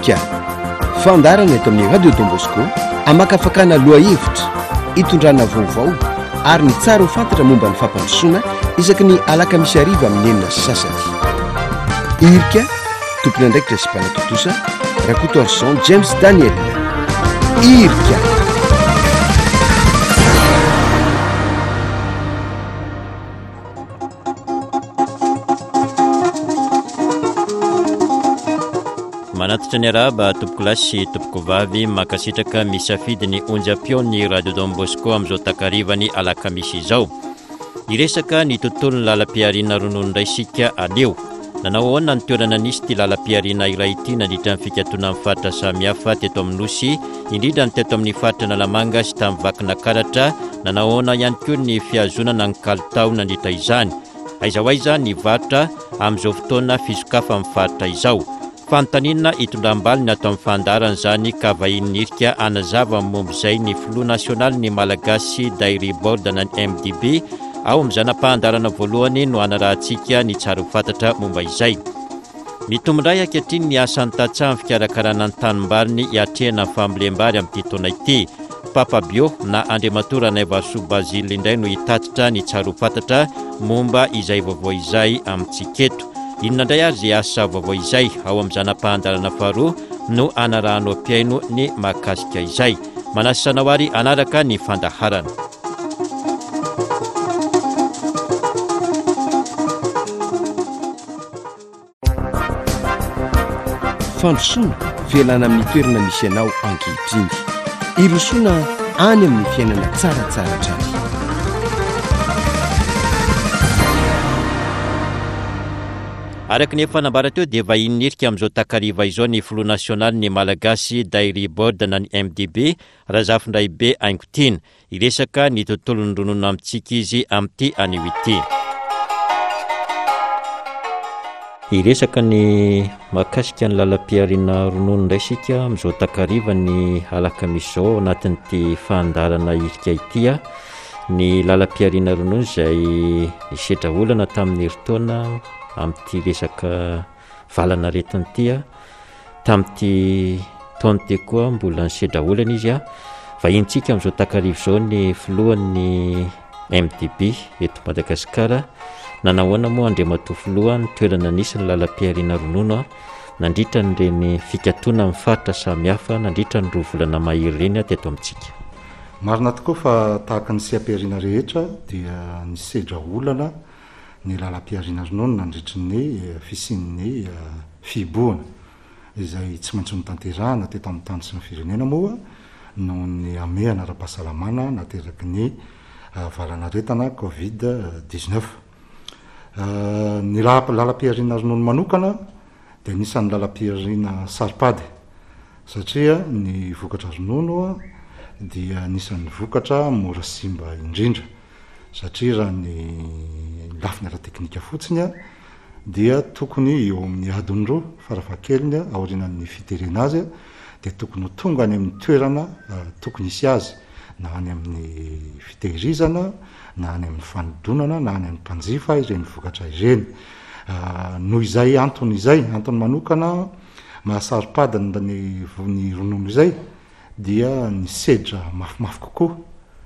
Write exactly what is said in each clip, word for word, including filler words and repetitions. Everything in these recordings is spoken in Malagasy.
irika fandarana eto amin'ny radio Don Bosco amakafakana loha hevitra hitondrana vaovao ary ny tsara ho fantatra momba ny fampandrosoana isaky ny alakamisy ariva amin'ny enina sasany. Irika tompona ndraiky resipanatontosa Rakoto Arson James Daniel. Irika manatitra ny araba tompoko lahy sy tompoko vavy makasitraka misafidy ny onjam-peo ny radio Don Bosco amin'izao takarivany alakamisy izao. Iresaka ny tontolon'ny lalam-piarina ronono indray sika aleo. Nanao ahoana ny toerana nisy ty lalam-piarina iray ity nandritra ny fikatona amin'ny faritra samihafa teto amin'ny nosy, indrindra ny teto amin'ny faritra Nalamanga sy tamin'ny Vakinakaratra. Nanao ahoana ihany koa ny fiazonana ny kalitao nandritra izany. Aiza ho aiza ny varotra amin'izao fotoana fisokafa amin'ny faritra izao. Fantanina itondram-balo ny atao amin'ny fandarana zany ka vahiny irika anazava momba izay ny filoha nasionaly ny Malagasy Dairy Board na M D B. Ao amin'izanam-pahandarana voalohany no anarahantsika ny tsara ho fantatra momba izay. Mitombondray ankehitriny ny asan'ny tantsaha amin'ny fikarakarana ny tanimbariny hiatrehana amin'ny fambolem-bary amin'ity taona ity. Papa Bio na Andriamatora Naivaso Bazily indray no hitatitra ny tsara ho fantatra momba izay vaovao izay amintsika eto. Inona indray ary izay asa vaovao izay ao amin'izanam-pahandarana faharoa no anarahanao ampiaino ny mahakasika izay. Manasanao ary anaraka ny fandaharana. Fandrosoana fialana amin'ny toerana misy anao ankehitriny. Irosoana any amin'ny fiainana tsaratsara trany. Araka ny efa nambara teo dia vahiny irika amin'izao takariva izao ny filoha nasionaly ny Malagasy Dairy Board na ny M D B Razafindray be Aingotiana iresaka ny tontolon'ny ronono amintsika izy amin'ity anio ity. Iresaka ny mahakasika ny lalam-piarina ronono indray sika amin'izao takariva ny alakamisy izao anatin'ity fandarana irika ity. Ny lalam-piarina ronono izay nisedra olana tamin'ny heritaona amin'ity resaka valana retin'ity tamin'ity taona ty koa mbola nisedra olana izy a. Vahintsika amin'izao takariva izao ny filohan'ny M D B eto Madagasikara. Nanahoana moa Andriamatoa filoha ny toerana nisy ny lalam-piarina ronono nandritra nyreny fikatona amin'ny faritra samihafa nandritra ny roa volana mahery reny teto amintsika. Marina tokoa fa tahaka ny siam-piarina rehetra dia nisedra olana ny lalam-piarina ronono nandritra ny fisian'ny fiboana izay tsy maintsy notanterahana teto amin'ny tany sy ny firenena moa noho ny amehana ara-pahasalamana nateraky ny valanaretana covid dix-neuf. Ny lalam-piarina ronono manokana dia nisan'ny lalam-piarina saripady satria ny vokatra ronono dia nisan'ny vokatra mora simba indrindra satria raha ny lafiny ara-teknika fotsiny dia tokony eo amin'ny adiny roa farafahakeliny aorinan'ny fiterena azy dia tokony ho tonga any amin'ny toerana tokony isy azy na any amin'ny fitehirizana na any amin'ny fanodonana na any amin'ny mpanjifa ireny vokatra ireny. Noho izay antony izay antony manokana mahasaripadana ny ny ronono izay dia nisedra mafimafy kokoa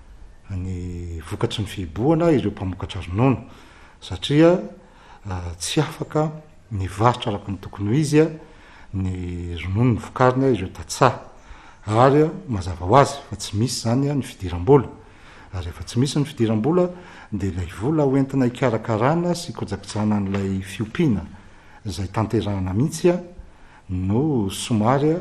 ny vokatry ny fiboana ireo mpamokatra ronono satria tsy afaka ny varotra araka ny tokony ho izy ny ronono ny vokariny ireo tantsaha ary mazava ho azy fa tsy misy zany ny fidiram-bola ary efa tsy misy ny fidiram-bola dia ilay vola hoentina hikarakarana sy kojakojana n'ilay fiompiana izay tanterahana mihitsy no somary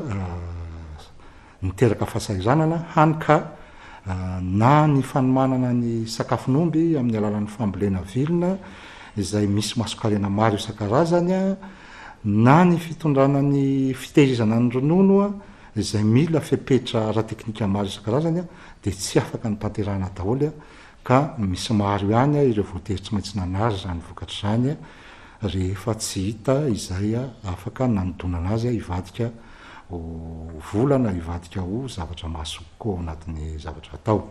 niteraka fahasahiranana hany ka na ny fanomanana ny sakafon'omby amin'ny alalan'ny fambolena vilona izay misy masokarena maro isan-karazany na ny fitondrana ny fitehirizana ny ronono izay mila fepetra ara-teknika maro isan-karazany dia tsy afaka ny tanterahana daholo ka misy maro ihany ireo voatery tsy maintsy nanary zany vokatra zany rehefa tsy hita izay afaka nanodonana azy hivadika ho volana hivadika ho zavatra mahasoko ao anatin'ny zavatra atao.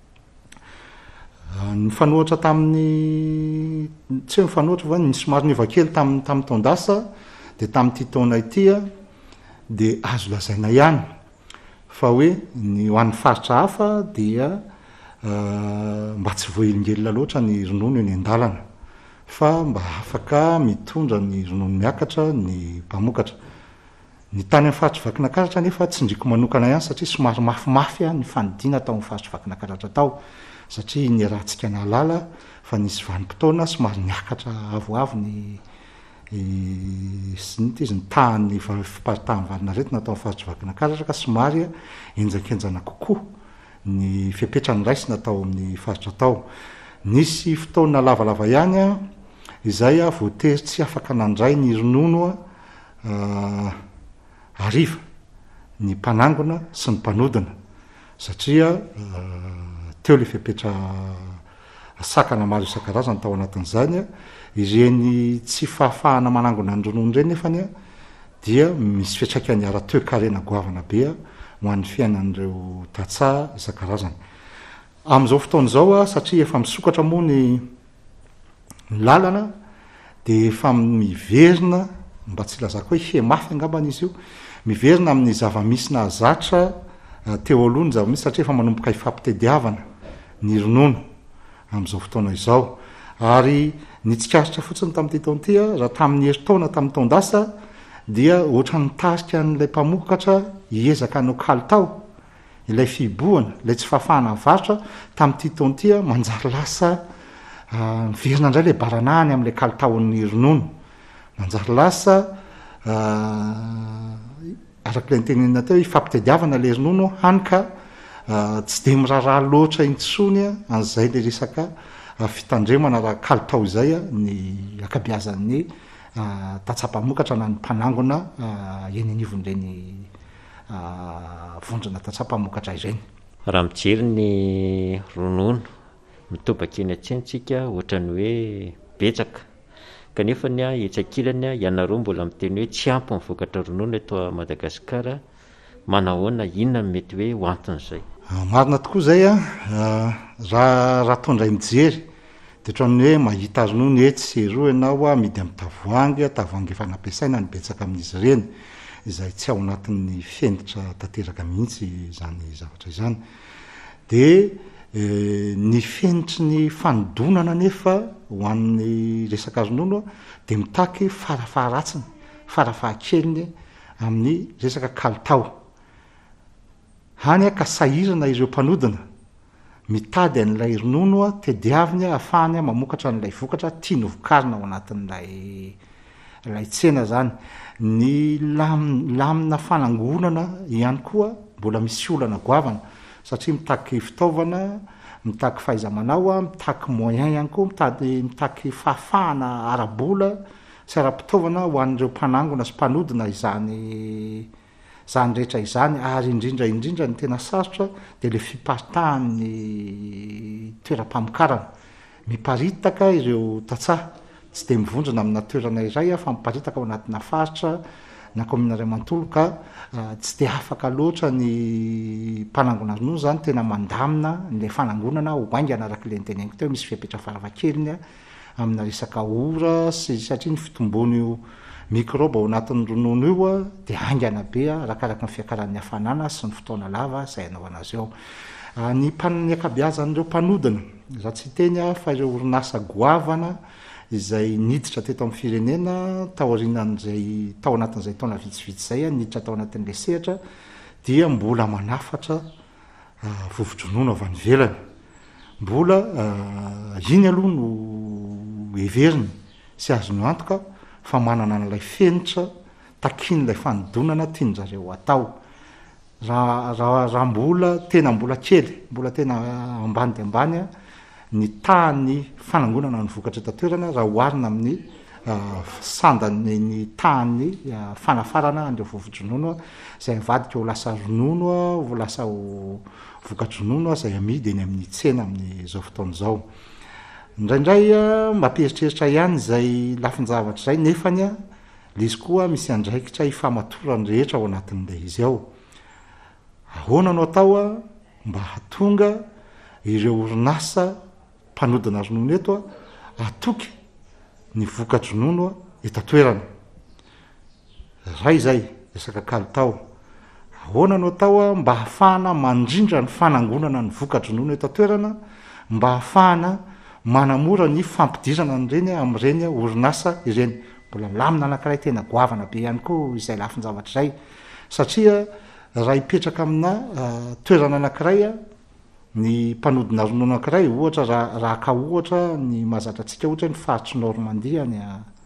Ny fanohatra tamin'ny tsy hoe mifanohatra fa ny somary niva kely tamin'ny tamin'ny taondasa dia tamin'ity taona ity de azo lazaina ihany fa hoe ny ho an'ny faritra hafa dia mba tsy voaelingelona loatra ny ronono eny an-dalana fa mba afaka mitondra ny ronono miakatra ny mpamokatra. Ny tany amin'ny faritry vakinankaratra nefa tsy ndriko manokana ihany satria somary mafimafy a ny fanidina atao amin'ny faritry vakinankaratra tao satria ny rahantsika nalala fa nisy vanim-potoana somary niakatra avoavo ny sy nity izy ny tahany fiparitahan'ny valinaretina atao amin'ny faritry vakinankaratra ka somary enjakenjana kokoa ny fipetrany raisina atao amin'ny faritra tao. Nisy fotoana lavalava ihany a izay a voatery tsy afaka nandray ny ronono a ariva ny mpanangona sy ny mpanodina satria teo le fipetra sakana maro isan-karazany tao anatin'izany a ireny tsy fahafahana manangona ny ronono ireny nefany a dia misy fiatraikany ara-toe-karena goavana be a ho an'ny fiainan'ireo tatsaha isan-karazany. Amin'izao fotoana izao a satria efa misokatra moa ny lalana de efa miverina mba tsy lazako hoe hemafy angambana izy io miverina amin'ny zava-misy nahazatra teo aloha ny zava-misy satria efa manomboka ifampitediavana ny ronono amin'izao fotoana izao ary nitsikasitra fotsiny tamin'ity taonty a raha tamin'ny herintaona tamin'ny taondasa dia ohatra nitarika n'ilay mpamokatra hiezaka hanao kalitao ilay fiboana ilay tsy fahafahana varotra tamin'ity taonty a manjary lasa miverina indray le baranahany amin'ilay kalitaon'ny ronono manjary lasa arak'ilay nitenenina teo ifampitediavana le ronono hany ka tsy de miraharaha loatra intsony a an'izay le resaka fitandremana raha kalitao izay a ny akabiazan'ny tatsapamokatra na ny mpanangona eny anivon'ireny vondrona tatsapamokatra ireny. Raha mijery ny ronono mitobaka eny an-tsentsika ohatrany hoe betsaka kanefa ny a etsakilany a ianareo mbola miteny hoe tsy ampy mivokatra ronono eto Madagasikara manahoana inona mety hoe ho anton'izay? Marina tokoa zay a raha raha tondray mijery de ohatrany hoe mahita ronono e tsy ero ianao a midy amin'ny tavoangy tavoangy efa nampiasaina ny betsaka amin'izy ireny izay tsy ao anatin'ny fenditra tanteraka mihitsy zany zavatra izany de ny fenitry ny fanodonana nefa ho an'ny resaka ronono de mitaky farafaharatsiny farafahakeliny amin'ny resaka kalitao hany a ka sahirana ireo mpanodina mitady an'ilay ronono a tediaviny a ahafahany a mamokatra n'ilay vokatra tia novokarina ao anatin'ilay ilay tsena zany. Ny lam, lamina fanangonana ihany koa mbola misy olana goavana satria mitaky fitaovana mitaky fahaiza-manao a mitaky moyen ihany koa mitady mitaky fahafahana arabola sy ara-pitaovana ho an'ireo mpanangona sy mpanodina izany zany rehetra izany ary indrindra indrindra ny tena sarotra de le fiparitahan'ny toeram-pamokarana miparitaka ireo tatsaha tsy de mivondrona amina toerana iray a fa miparitaka ao anatina faritra na komina ray manontolo ka tsy de afaka loatra ny mpanangona ronono zany tena mandamina n'lay fanangonana ho aingana arak'le nyteneniko teo misy fiapetra faravakeliny a amina resaka ora sy satria ny fitombony microbe ao anatin'ny ronono io a de aingana be a arakaraka ny fiakaran'ny hafanana sy ny fotoana lava zay anao anazy eo. Ny mpan'ny akabiazan'ireo mpanodina raha tsy teny a fa ireo orinasa goavana izay niditra teto amin'ny firenena tao arinan'izay tao anatin'izay taona vitsivitsy zay a niditra tao anatin'le sehatra dia mbola manafatra vovon-dronono avy any ivelany mbola iny aloha no heveriny sy azony antoka fa manana n'ilay fenitra takin'ilay fanodonana tianjareo atao raha raha raha mbola tena mbola kely mbola tena ambany de ambany a ny tahany fanangonana ny vokatra tatoerana raha hoarina amin'ny sandany ny tahany fanafarana an'ireo vovon-dronono zay mivadika ho lasa ronono a ho lasa ho vokatry-ronono a zay amidy eny amin'ny tsena amin'izao fotoana zao. Indraindray a mampieritreritra ihany zay lafin-javatra zay nefany a le izy koa misy andraikitra ifamatorany rehetra ao anatin'ilay izy ao. Ahoana no atao a mba hatonga ireo orinasa mpanodina ronono eto a atoky ny vokatry ronono eto atoerana. Ray zay resaka kalitao ahoana no atao a mba hahafahana mandrindra ny fanangonana ny voka-dronono eto toerana mba hahafahana manamora ny fampidirana nyreny am'ireny orinasa ireny mbola lamina anankiray tena goavana be ihany koa izay lafin-javatra zay satria raha hipetraka amina toerana anankiray a ny mpanodina ronono anankiray ohatra raha raha ka ohatra ny mahazatra antsika ohatra ny faritry Normandie any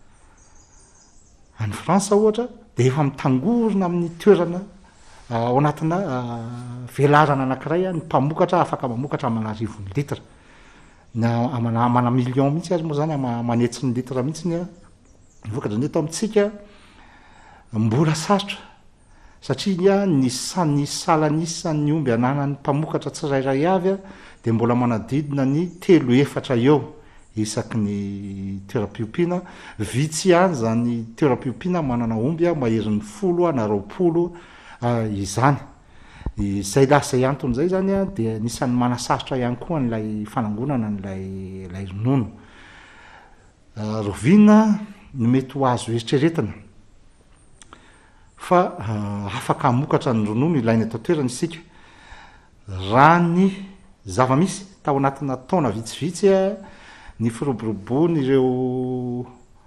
any Fransa ohatra de efa mitangorona amin'ny toerana ao anatina velarana anankiray ny mpamokatra afaka mamokatra manarivo ny litra na amana mana million mihitsy azy moa zany manetsy ny litra mihitsy ny vokatra ny eto amintsika mbola sarotra satria ny sany salanisan'ny omby ananany mpamokatra tsirairay avy a de mbola manadidina ny telo efatra eo isaky ny toeram-piompiana vitsy ihany zany toeram-piompiana manana omby a maherin'ny folo na roapolo izany izay lasa ianton'izay zany a de nisan'ny manasarotra ihany koa n'lay fanangonana n'lay lay ronono rovina no mety ho azo eritreretina fa afaka hamokatra ny ronono ilainy atao toerana isika raha ny zava-misy tao anatina taona vitsivitsy a ny firoborobony ireo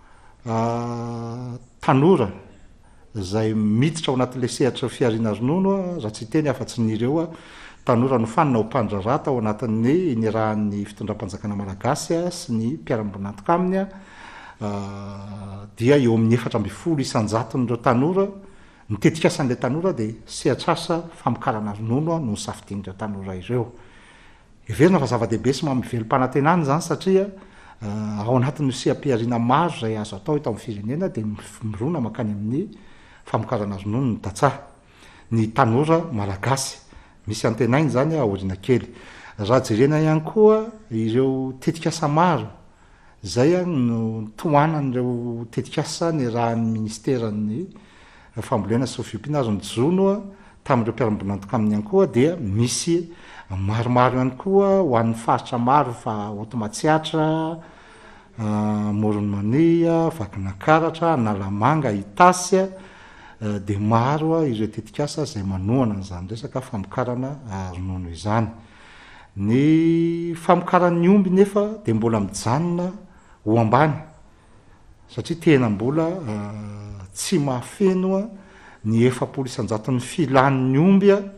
tanora zay miditra ao anatin'le sehatra fiarina ronono raha tsy teny afa-tsy nireo a tanora no fanina ho mpandrarata ao anatin'ny nirahan'ny fitondram-panjakana malagasy a sy ny mpiarambonantoka aminy a dia eo amin'ny efatra amby folo isanjaton'ireo tanora mitetika asan'le tanora de sehatrasa famokarana ronono no safidin'ireo tanora ireo everina fa zava-dehibe sy mamivelo-panantenany zany satria ao anatin'ny sehampiarina maro zay azo atao eto amin'ny firenena de mirona makany amin'ny famokarana ronono ny tatsaha ny tanora malagasy misy antenainy zany aorina kely raha jerena ihany koa ireo tetikasa maro zay a no toanan'ireo tetikasa ny rahan'ny ministeran'ny fambolena sy fiompiana azo ny jono tamin'ireo mpiarambonantoka aminy ihany koa dia misy maromaro ihany koa ho an'ny faritra maro fa Otomatsiatra Moronmania Vakinakaratra Nalamanga Itasy de maro ireo tetikasa zay manohana n'izany resaka famokarana ronono izany ny famokaran'ny omby nefa de mbola mijanona ho ambany satria tena mbola tsy mahafenoa ny efapolo isanjaton'ny filan'ny omby a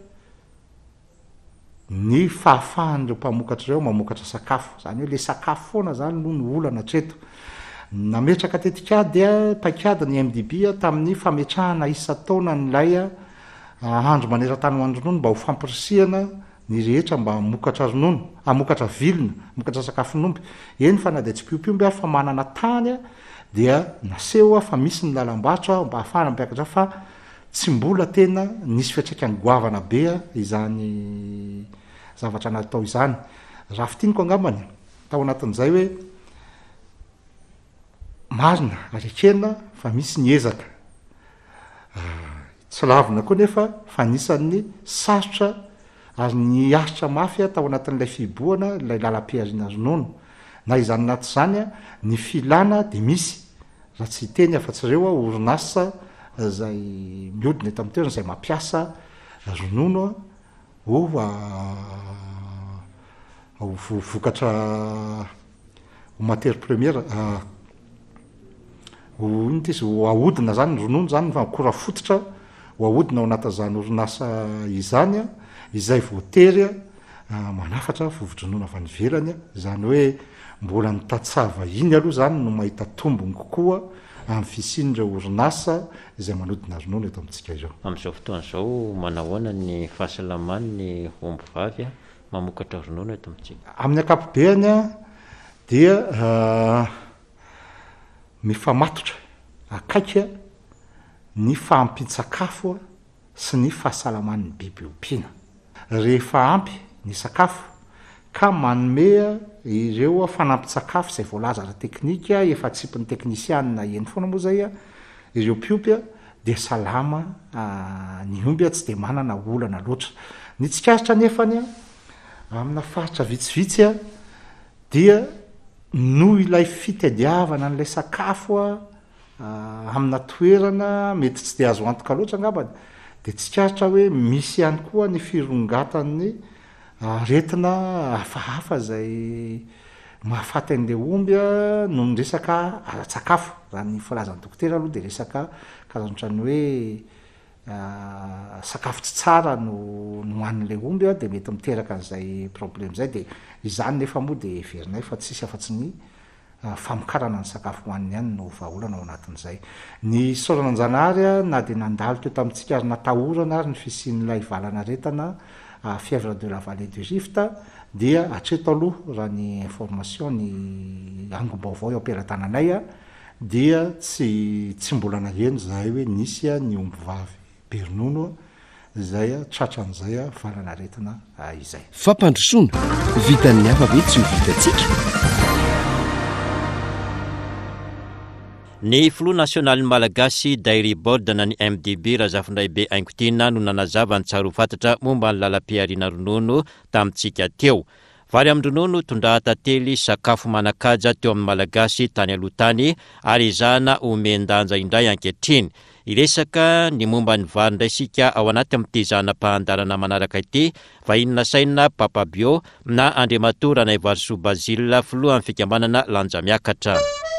ny fahafahan'ireo mpamokatra ireo mamokatra sakafo zany hoe le sakafo foana zany no ny olana treto nametraka tetikady a paikady ny M D B a tamin'ny fametrahana isa-taona nylay a andro maneran-tany ho andronono mba ho fampirisihana ny rehetra mba mokatra ronono amokatra vilona mokatra sakafon'omby eny fa na de tsy piompiomby ary fa manana tany a dia naseho a fa misy ny lalam-barotra mba hahafahana mpiakatra fa tsy mbola tena nisy fiatraikany goavana be a izany zavatra natao izany raha fitiniko angambany tao anatin'izay hoe marina arekena fa misy ny ezaka tsy lavina koa nefa fa nisan'ny sarotra ary ny ahitra mafy a tao anatin'ilay fiboana lay lalam-piarina ronono na izany naty zany a ny filana de misy raha tsy teny afa-tsy ireo a orinasa zay miodina eto amin'ny toerana zay mampiasa ronono ho ho vokatra ho matière première ho iny ty izy ho ahodina zany ronono zany fa akora fototra ho ahodina ao anatin'izany orinasa izany a izay voatery a manafatra vovo-dronono avy any ivelany a zany hoe mbola nitatsava iny aloha zany no mahita tombony kokoa amin'ny fisian'ireo orinasa izay manodina ronono eto amintsika izao amin'izao fotoana izao manahoana ny fahasalamany ny omby vavy a mamokatra ronono eto amintsika amin'ny akapobeany a dia mifamatotra akaiky ny fahampin-tsakafo sy ny fahasalaman'ny biby ompiana rehefa ampy ny sakafo ka manome ireo fanampin-tsakafo izay voalaza ara teknika efa tsipin'ny teknisianina eny foana moa zay a ireo mpiompy a de salama ny omby a tsy de manana olana loatra ny tsikasitra nefany a amina faritra vitsivitsy a dia noho ilay fitadiavana n'ilay sakafo a amina toerana mety tsy de azo antoka loatra angambany de tsikaritra hoe misy ihany koa ny firongatany retina hafahafa zay mahafaty an'le omby a no ny resaka sakafo raha ny filazan'ny dokotera aloha de resaka karazantrany hoe sakafo tsy tsara no no hoan'le omby a de mety miteraka an'izay problème zay de izany nefa moa de heverinay fa tsisy afa-tsy ny famokarana ny sakafo hoaniny ihany no vahaolana ao anatin'izay ny sorananjanahary a na de nandalo teo tamintsika ary natahorana ary ny fisian'ilay valana retana fièvre de la vallée du Rift dia atreto aloha raha ny information ny angom-baovao eo am-pelatananay a dia tsy tsy mbola naheno zahay hoe nisy a ny omby vavy be ronono zay a tratran'izay a valana retina izay fampandrosoana vitan'ny hafa ve tsy ho vitantsika. Ny Flou nasionaly malagasy Dairy Board na ny M D B Razafindray be Ainkotina no nanazava ny tsaro fantatra momba ny lalam-piariana ronono tamintsika teo. Vary amin'ny ronono tondraha tantely sakafo manakaja teo amin'ny malagasy tany aloha tany ary izana omendanja indray ankehitriny. Iresaka ny momba ny vary indray sika ao anaty amin'ity zanam-pahandarana manaraka ity vahinina saina Papa Bio na Andriamatora na Ivarso Bazila Flou amin'ny fikambanana Lanja Miakatra.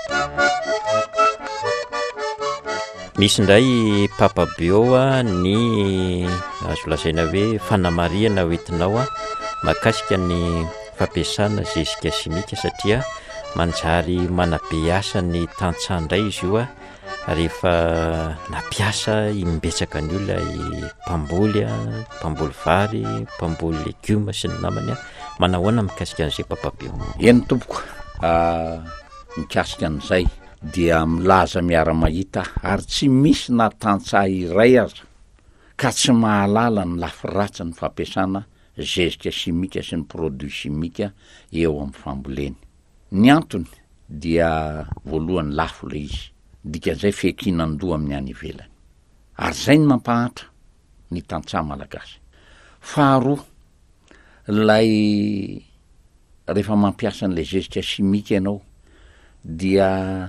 Misy indray Papa Bio ny azo lazaina hoe fanamariana hoentinao a makasika ny fampiasana zezika simika satria manjary manabeasa ny tantsahandray izy io a rehefa napiasa imbetsaka ny olona i mpamboly a mpamboly vary mpamboly legioma sy ny namany a manahoana mikasika an'izay Papa Bio. Eny tompoko mikasika an'izay dia milaza miara-mahita ary tsy misy na tantsaha iray aza ka tsy mahalala ny lafiratsy ny fampiasana zezika simika sy ny produit simika eo amin'ny famboleny. Ny antony dia voalohany lafo le izy dikan'izay fekinandoha amin'ny any ivelany ary zay ny mampahatra ny tantsaha malagasy. Faharoa lay rehefa mampiasa an'le zezika simika ianao dia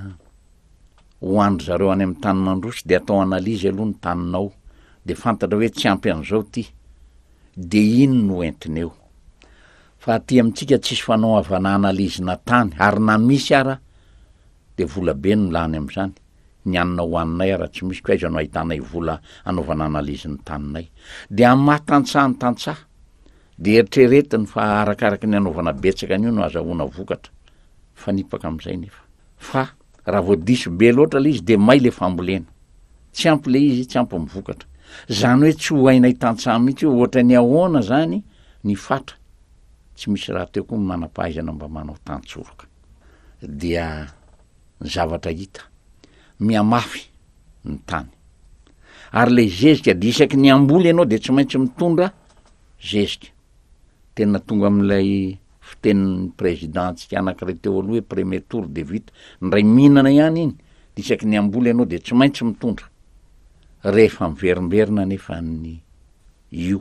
hoandro zareo any amin'ny tany mandroso de atao analizy aloha ny taninao de fantatra hoe tsy ampy an'izao ty de ino no entineo. Fa aty amintsika tsisy fanaovana analizina tany ary na misy ara de vola be no lany amin'izany ny anina hoaninay ara tsy misy koaiza no ahitanay vola anaovana analizy ny taninay de amin'ny mahatantsaha ny tantsaha de eritreretiny fa arakaraka ny anaovana betsaka an'io no azahoana vokatra fanipaka amin'izay nefa fa raha vao diso be loatra le izy de may le fambolena tsy ampy le izy tsy ampy mivokatra zany hoe tsy ho hainay tantsaha mihitsy hoe ohatra ny ahoana zany ny fatra tsy misy raha teo koa manam-pahaizana mba manao tantsoroka dia ny zavatra hita miamafy ny tany ary le zezika de isaky ny amboly ianao de tsy maintsy mitondra zezika tena tonga amin'ilay fitenin'ny présidentsika anankiray teo aloha hoe premier tour de vite ndray mihinana ihany iny de isaky ny amboly ianao de tsy maintsy mitondra rehefa miverimberina nefa ny io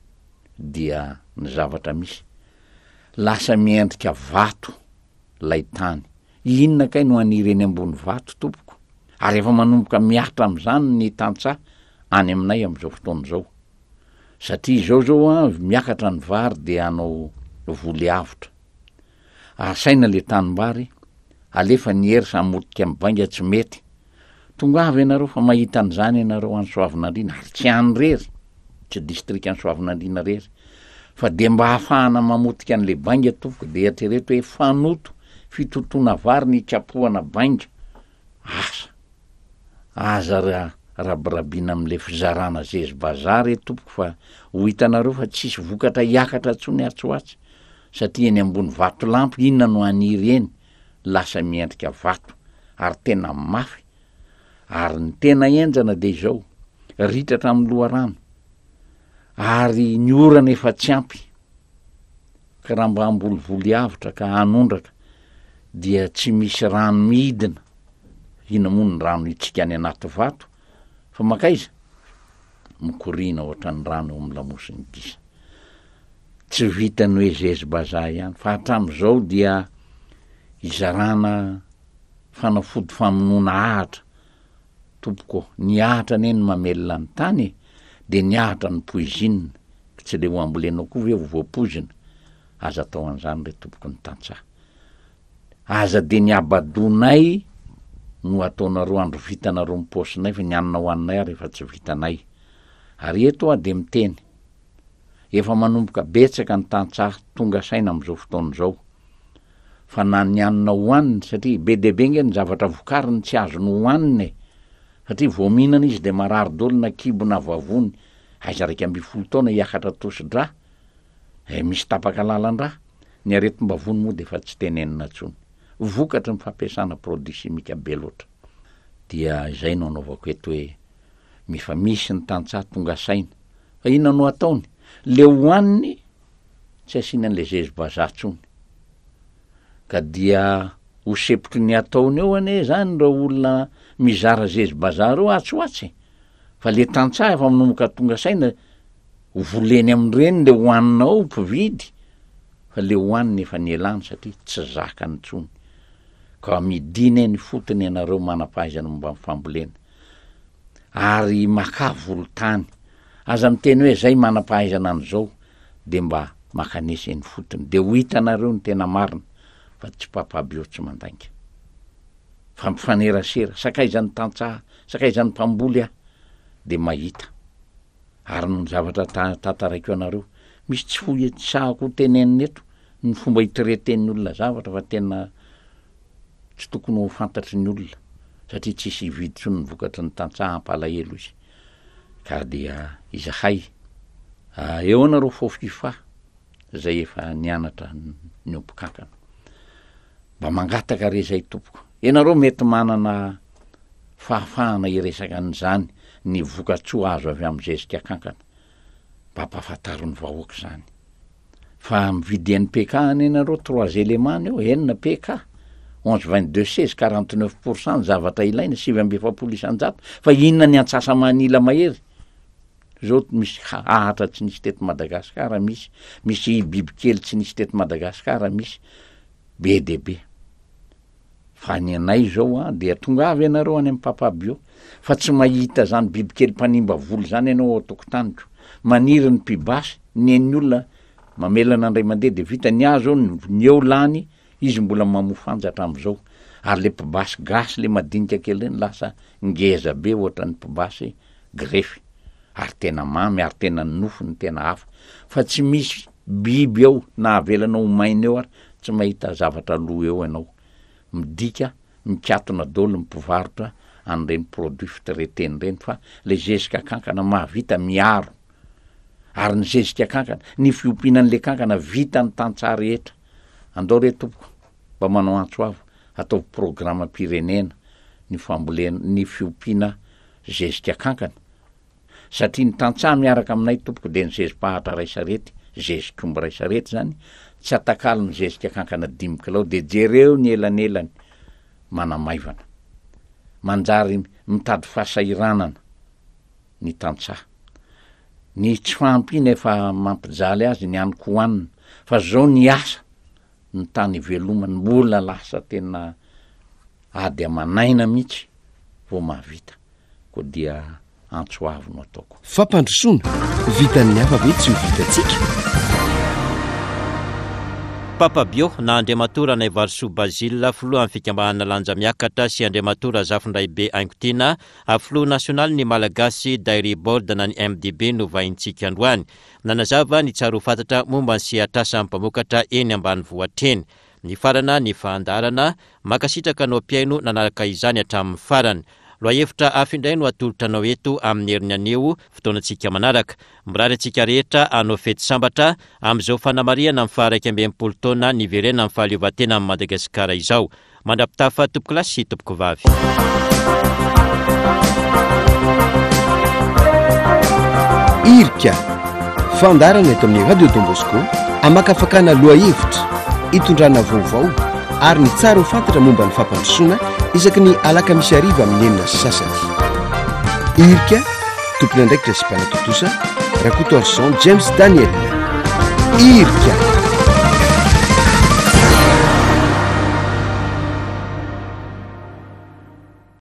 dia ny zavatra misy lasa miendrika vato lay tany. Inona kay no anireny ambony vato tompoko ary efa manomboka miatra amin'izany ny tantsaha any aminay amin'izao fotoana zao satria zao zao a miakatra ny vary de anao voly avotra asaina le tanimbary alefa ny hery samodika mibainga tsy mety tonga avy ianareo fa mahita an'izany ianareo any Soavinandriana ary tsy any rery tsy district any Soavinandriana rery fa de mba hafahana mamotika an'le bainga tompoko de eritrereto hoe fanoto fitotoana vary ny kapohana bainga asa aza raha rabirabina am'le fizarana zezy bazary tompoko fa ho hitanareo fa tsisy vokatra hiakatra tsony atsoatsy satria eny ambony vato lampy inona no aniry eny lasa miendrika vato ary tena mafy ary ny tena enjana de izao ritatra amin'ny loharano ary ny orana efa tsy ampy ka raha mba ambolivoly avotra ka anondraka dia tsy misy rano midina ina moa ny rano itsika any anaty vato fa makaiza mikorina ohatra ny rano eo amin'ny lamosiny gisa tsy vitany hoe zezy bazaha ihany fa hatram'izao dia izarana fanafody famonoana ahatra tompoko niahatra neny mamelona ny tany de niahatra ny poizina tsy le ho ambolenao koa ve voapozina aza atao an'izany le tompoko ny tantsaha aza de ny abadonay no ataonareo andro vitanareo miposinay fa nianina hoaninay ary efa tsy vitanay ary eto a de miteny efa manomboka betsaka ny tantsaha tonga saina am'izao fotoan'izao fa na nianina hoaniny satria be debe nge ny zavatra vokariny tsy azo no hoaniny satria vao mihinana izy de marary dolo na kibo na vavony aiza raika amby folo taona hiakatra tosi-dra e misy tapaka lalan-dra ny aretim-ba vony moa de fa tsy tenenina tsony vokatry ny fampiasana produit chimique be loatra dia izay no anaovako eto hoe mifa misy ny tantsaha tonga saina fa inona no ataony le hoaniny tsy asiana an'le zezibazaha tsony ka dia ho sepotry ny ataony eo ane zany reo olona mizara zezibazaha reo atsoatsy fa le tantsaha efa manomboka tonga saina voleny amin'ireny le hoaninao mpividy fa le hoaniny efa nielany satria tsy zakany tsony ka midina ny fotony ianareo manam-pahaizana momba fambolena ary maka volotany aza miteny hoe zay manam-pahaizana an'izao de mba makanesy ny fotony de ho hitanareo ny tena marina fa tsy papabio tsy mandainga fa mifanerasera sakaizany tantsaha sakaizany mpamboly ah de mahita ary ny zavatra tantaraiko anareo misy tsy foetsahako tenenina eto ny fomba hitireten'ny olona zavatra fa tena tsy tokony ho fantatry ny olona satria tsisy hividy tsony ny vokatry ny tantsaha ampalahelo izy ka dia izahay eo anareo fofifa zay efa nianatra ny ompikankana mba mangataka re zay tompoko ianareo mety manana fahafahana iresaka an'izany ny vokatsoa azo avy amin'ny zezika kankana mba ampahafantarony vahoaka zany fa mividy N P K any ianareo trois éléments eo enina P K onze vingt-deux seize quarante-neuf pour cent zavatra ilaina sivy amby efapolo isanjato fa inona ny antsasa manila mahery zao misy ahatra tsy nisy teto Madagasikara misy misy bibikely tsy nisy teto Madagasikara misy be de be fa ny anay zao a de tonga avy ianareo any amin'ny papabio fa tsy mahita zany bibikely mpanimba volo zany ianao ao tokotaniko maniry ny pibasy ny olona mamelana andray mandeha de vita ny azo ny eo lany izy mbola mamofanjatra am'izao ary le pibasy gasy le madinika kely reny lasa ngeza be ohatra ny pibasy grefy ary tena mamy ary tena nofony tena hafa fa tsy misy biby eo na avelanao maina eo ary tsy mahita zavatra lo eo ianao midika mikatona dolo mpivarotra an'ireny produit fitireteny reny fa le zezika kankana mahavita miaro ary ny zezika kankana ny fiompianan'le kankana vita ny tantsaha rehetra andao re tompoko mba manao antso avo atao programa pirenena ny fambolena ny fiompiana zezika kankana satria ny tantsaha miaraka aminay tompoko de ny zezim-pahatra ray sarety zezikombo ray sarety zany tsy atakalo ny zezika kankana dimy kilao de jereo ny elanelany manamaivana manjary mitady fahasairanana ny tantsaha ny tsy fampina efa mampijaly azy ny aniko hoanina fa zao ny asa ny tany velomany mbola lasa tena ady amanaina mihitsy vao mahavita ko dia antso avo no ataoko fampandrosoana vitan'ny hafa be tsy ho vitantsika papabio na Andriamatora nay Varso Bazile filohan'ny fikambahana lanja miakatra sy Andriamatora Zafindraibe Ainkotina a filo nasionaly ny Malagasy Dairy Board na ny M D B no vahintsika androany nanazava ny tsara ho fantatra momba ny sehatrasa mpamokatra eny ambany voatreny ny farana ny fahandarana makasitraka no piaino nanaraka izany hatramin'ny farany loa hevitra afindray no atolotra anao eto amin'ny heriny aneo fotoanantsika manaraka mirary antsika rehetra anao fety sambatra amin'izao fanamariana amin'ny faharaiky amby enimpolo taona niverena amin'ny fahaleovan-tena amin'ny Madagasikara izao mandrapitafa tompoko lasy sy tompoko vavy irika fandarana eto amin'ny radio Don Bosco amakafakana loa hevitra hitondrana vaovao ary ny tsara ho fantatra momba ny fampandrosoana isaky ny alaka misy ariva amin'ny enina sy sasany irika tompony andraikitra sy mpanatotosa rakoto arson James Daniel irika